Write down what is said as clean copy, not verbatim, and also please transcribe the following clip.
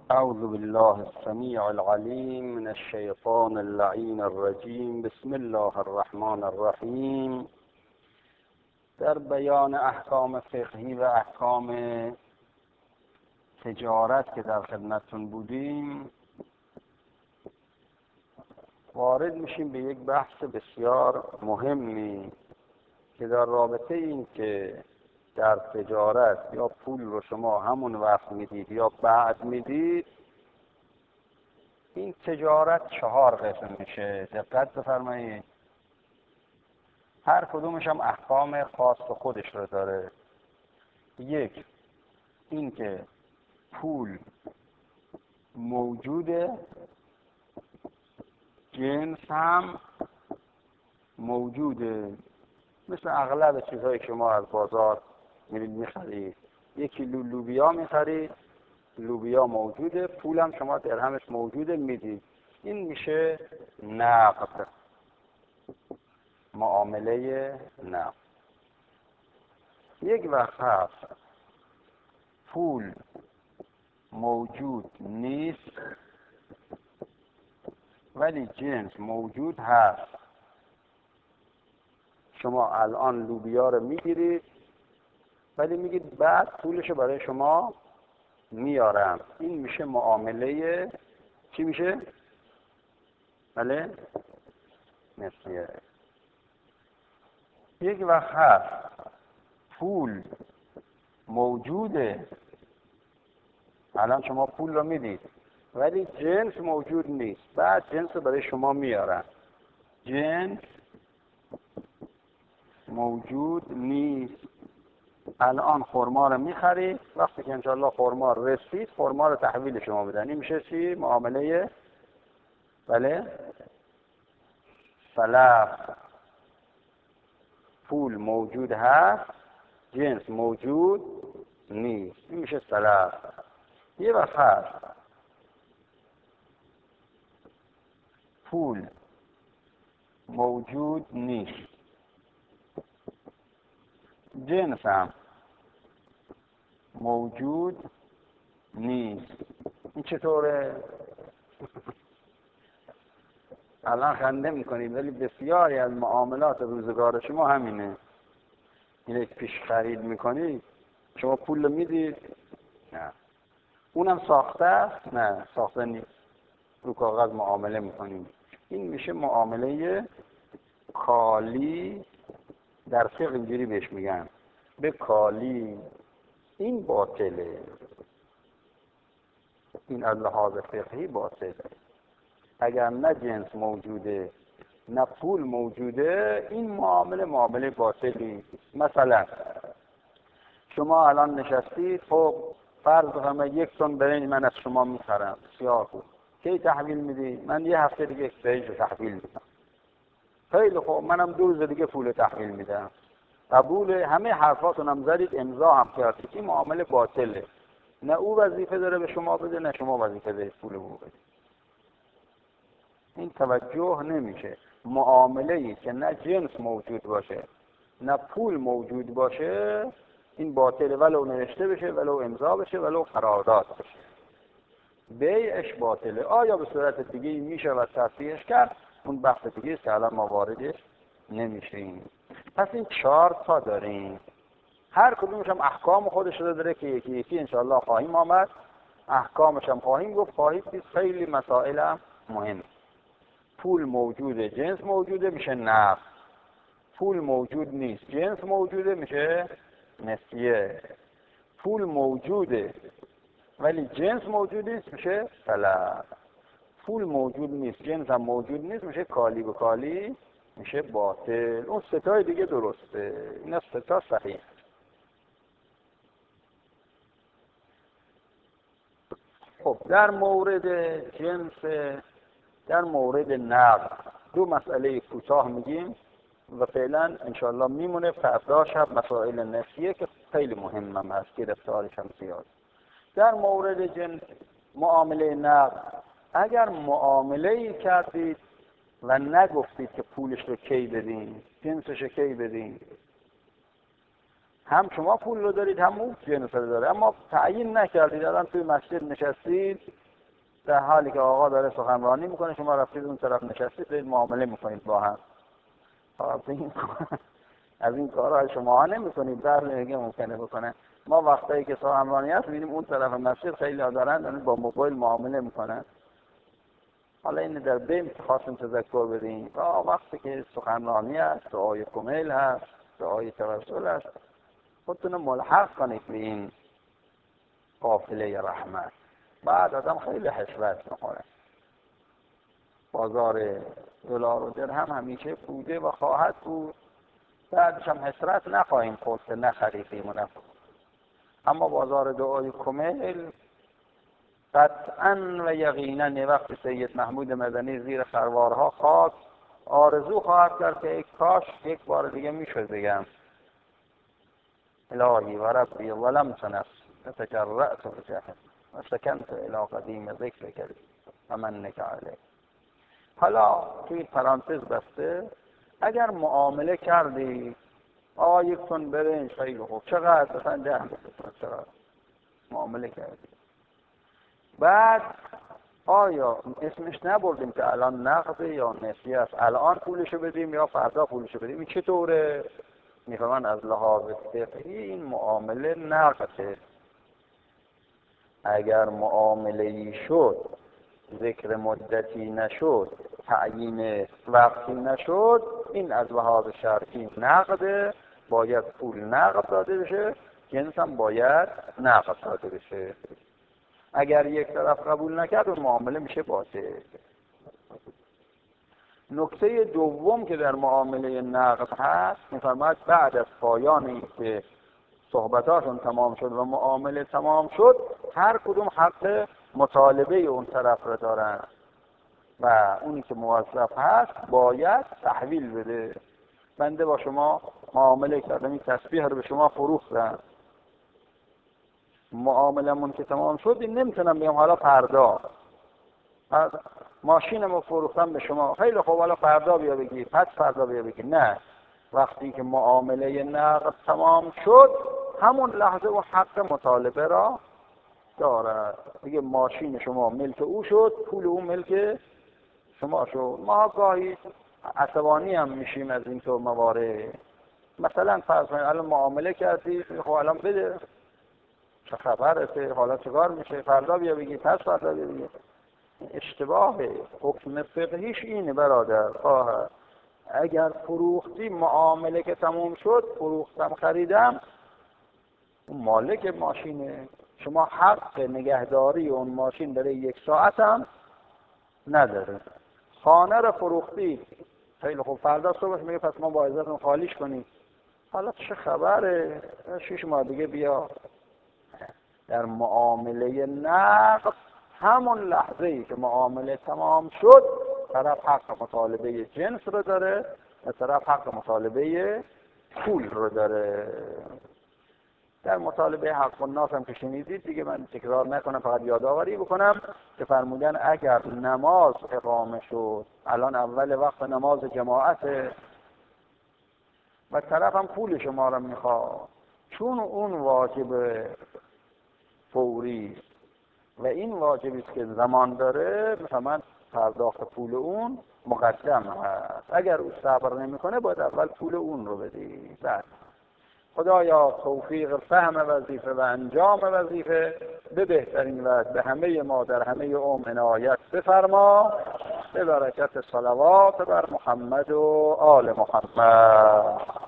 أعوذ بالله السميع العليم من الشيطان اللعين الرجيم. بسم الله الرحمن الرحیم. در بیان احکام فقهی و احکام تجارت که در خدمتتون بودیم وارد میشیم به یک بحث بسیار مهمی که در رابطه این که در تجارت یا پول رو شما همون وقت میدید یا بعد میدید، این تجارت 4 قسم میشه. دقت بفرمایید، هر کدومش هم احکام خاص خودش رو داره. یک، این که پول موجوده، جنس هم موجوده، مثل اغلب چیزهایی که شما از بازار میرید میخرید. 1 کیلو لوبیا میخرید، لوبیا موجوده، پولم شما درهمش موجوده میدید. این میشه نقد، معامله نقد. یک وقت هست پول موجود نیست ولی جنس موجود هست. شما الان لوبیا رو میگیرید ولی میگید بعد پولشو برای شما میارم. این میشه معامله چی میشه؟ بله؟ نسیه. یک وقت هست پول موجوده، الان شما پول رو میدید ولی جنس موجود نیست، بعد جنس رو برای شما میارم. جنس موجود نیست. الان خرما رو میخرید، وقتی که انشاءالله خرما رسید خرما رو تحویل شما بدن. این میشه چی؟ معامله بله سلف. پول موجود هست، جنس موجود نیست، این میشه سلف. یه وقت هست پول موجود نیست، جنس هم موجود نیست. این چطوره؟ الان خنده میکنید ولی بسیاری از معاملات روزگار شما همینه. این پیش خرید میکنید، شما پول میدید، نه اونم ساخته است، نه ساخته نیست، رو کاغذ معامله میکنید. این میشه معامله کالی. در فقه اینجوری بهش میگن به کالی. این باطله، این از لحاظ فقهی باطله. اگر نه جنس موجوده نه پول موجوده، این معامله باطلی. مثلا شما الان نشستید، خب فرض بفرمایید 1 تن برنج من از شما میخرم، بسیار خوب، کی تحویل میدی؟ من یه هفته دیگه برنج رو تحویل میدم. خیلی خوب، منم 2 روز دیگه پول تحویل میدم. قبول؟ همه حرفاتون هم زدید، امضا هم کردید. این معامله باطله. نه او وظیفه داره به شما بده نه شما وظیفه دارید پول او بده. این توجه نمیشه. معامله‌ای که نه جنس موجود باشه نه پول موجود باشه، این باطله، ولو نوشته بشه، ولو امضا بشه، ولو قرارداد بشه. بیعش باطله. آیا به صورت دیگه میشه و تصحیحش کرد؟ اون بحث دیگه است که الان ما واردش نمیشیم. پس این 4 تا داریم، هر کدومش هم احکام خودش رو داره که یکی یکی انشاءالله خواهیم آمد، احکامش هم خواهیم گفت، خواهید دید. خیلی مسائل هم مهم. پول موجوده، جنس موجوده، میشه نقد. پول موجود نیست، جنس موجوده، میشه نسیه. پول موجوده ولی جنس موجود نیست، میشه سلف. پول موجود نیست، جنس هم موجود نیست، میشه کالی به کالی، میشه باطل. اون 3 تای دیگه درسته، اینا 3 تا صحیح. خب در مورد جنس، در مورد نقد 2 مسئله کوتاه میگیم و فعلا انشاءالله میمونه. فردا شب مسائل نسیه که خیلی مهمم هست، گرفتارش هم زیاد. در مورد جنس معامله نقد، اگر معامله‌ای کردید و نگفتید که پولش رو کی بدین، جنسش رو کی بدین، هم شما پول رو دارید هم اون جنس رو داره، اما تعیین نکردید. الان توی مسجد نشستید در حالی که آقا داره سخنرانی میکنه، شما رفتید اون طرف نشستید دارید معامله میکنید با هم. از این کارها شما ها نمیکنید، در نمیگه ممکنه بکنه. ما وقتایی که سخنرانی هست میبینیم اون طرف مسجد خیلی ها دارن با موبایل معامله میکنن. حالا این در بین خواستم تذکر بدیم وقتی که سخنرانی هست، دعای کمیل هست، دعای توسل هست، خودتون ملحق کنید به این قافله رحمت. بعد آدم خیلی حسرت میخوره. بازار دلار و درهم همیشه بوده و خواهد بود، بعدش هم حسرت نخواهیم خورد که نخریدیم و نفرد. اما بازار دعای کمیل قطعاً و یقیناً وقتی سید محمود مدنی زیر خروارها خواست، آرزو خواهد کرد که ای کاش یک بار دیگه میشد بگم الهی و ربی ولم تنس تجرأت بجهل و سکنت الی قدیم ذکرک و منک علیه. حالا توی پرانتز بسته، اگر معامله کردی یک تن برنج خیلی خوب، چقدر مثلا 10 چقدر معامله کردی، بعد آیا اسمش نبردیم که الان نقده یا نسیه است، الان پولشو بدیم یا فردا پولشو بدیم؟ این چطوره؟ میفهمن از لحاظ فقهی این معامله نقده. اگر معامله‌ای شد، ذکر مدتی نشد، تعیین وقتی نشد، این از لحاظ شرعی نقده، باید پول نقد داده بشه، جنس هم باید نقد داده بشه. اگر یک طرف قبول نکرد اون معامله میشه باطل. نکته دوم که در معامله نقد هست، می‌فرماید بعد از پایان این که صحبتاشون تمام شد و معامله تمام شد، هر کدوم حق مطالبه اون طرف رو دارن و اونی که موظف هست باید تحویل بده. بنده با شما معامله کردم، این تسبیح رو به شما فروختم، معاملمون که تمام شد، این نمیتونم بگم حالا فردا ماشینمو فروختم به شما، خیلی خوب حالا فردا بیا بگی، پس فردا بیا بگی. نه، وقتی که معامله نقد تمام شد، همون لحظه و حق مطالبه را دارد. دیگه ماشین شما ملک او شد، پول او ملک شما شد. ما گاهی عصبانی هم میشیم از اینطور موارد. مثلا فرض کنید الان معامله کردی، خب الان بده، چه خبرته، حالا چیکار میشه، فردا بیا بگی، پس فردا بیا بگی. اشتباهه. حکم فقهیش اینه برادر خواهر، اگر فروختی، معامله که تموم شد، فروختم خریدم، اون مالک ماشینه، شما حق نگهداری اون ماشین برای 1 ساعت هم نداره. خانه رو فروختی، خیلی خوب، فردا صبح میگه پس ما با اجازهتون خالیش کنیم، حالا چه خبره، 6 ماه دیگه بیا. در معامله نقد همون لحظه ای که معامله تمام شد، طرف حق مطالبه جنس رو داره و طرف حق مطالبه پول رو داره. در مطالبه حق الناس هم که شنیدید دیگه، من تکرار نکنم، فقط یادآوری بکنم که فرمودن اگر نماز اقامه شد، الان اول وقت نماز جماعته و طرف هم پول شما رو میخواد، چون اون واجب فوری و این واجبی است که زمان داره، مثلا پرداخت پول اون مقدم هست. اگر او صبر نمیکنه باید اول پول اون رو بدی. بعد خدایا توفیق فهم وظیفه و انجام وظیفه به بهترین وجه به همه ما در همه عمر عنایت بفرما، به برکت صلوات بر محمد و آل محمد.